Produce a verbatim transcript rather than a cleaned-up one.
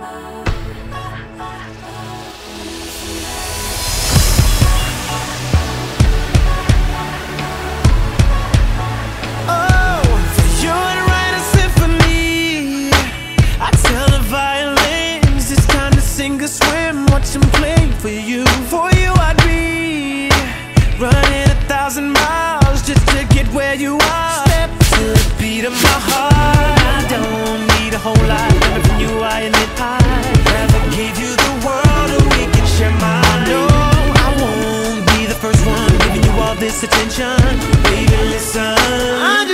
Swim, watch them play for you. For you I'd be running a thousand miles just to get where you are. Step to the beat of my heart. I don't need a whole lot, coming from you I admit I'd rather give you the world or we can share mine. No, I won't be the first one giving you all this attention. Baby, listen, I